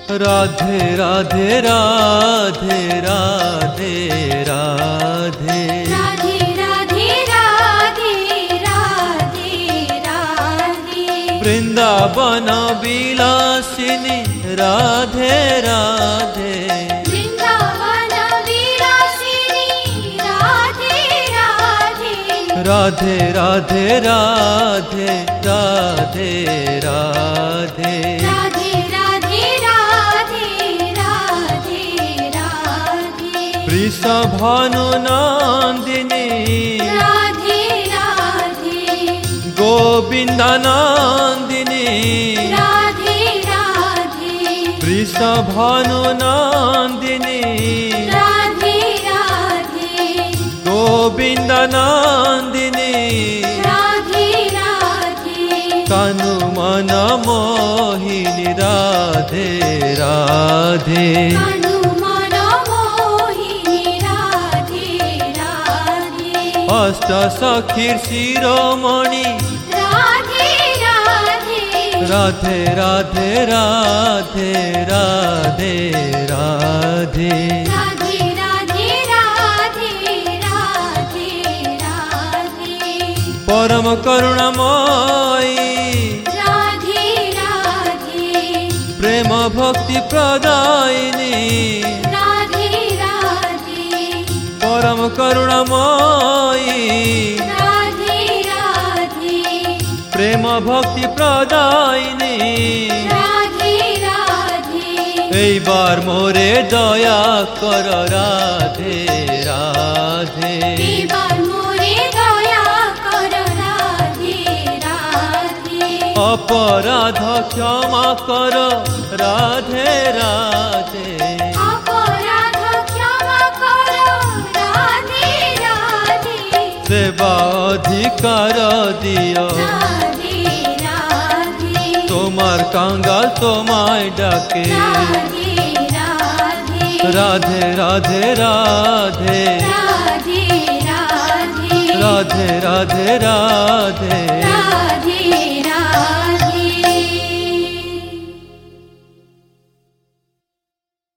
राधे राधे राधे राधे राधे राधे राधे राधे राधे राधे वृंदावन विलासिनी राधे राधे वृंदावन विलासिनी राधे राधे राधे राधे राधे राधे राधे राधे राधे राधे राधे राधे वृषभानु नंदिनी राधे राधे गोविंद नंदिनी राधे राधे वृषभानु नंदिनी राधे राधे गोविंद नंदिनी राधे राधे तनु मन मोहिनी राधे राधे तनु मन मोहिनी राधे राधे अष्ट सखीर शिरोमणि राधे राधे राधे राधे राधे राधे राधे राधे राधे राधे राधे राधे परम करुणामयी राधे राधे प्रेम भक्ति प्रदायिनी राधे राधे परम करुणामयी राधे राधे प्रेम भक्ति प्रदायिनी राधे राधे এইবার মোরে দয়া কর রাধে রাধে এবার মোরে দয়া কর রাধে রাধে অপরাধ ক্ষমা কর রাধে রাধে অপরাধ ক্ষমা কর রাধে রাধে সেবা অধিকার দিও রাধে রাধে তোমার কাঙ্গাল তোমায় ডাকে রাধে রাধে রাধে রাধে রাধে রাধে রাধে রাধে রাধে রাধে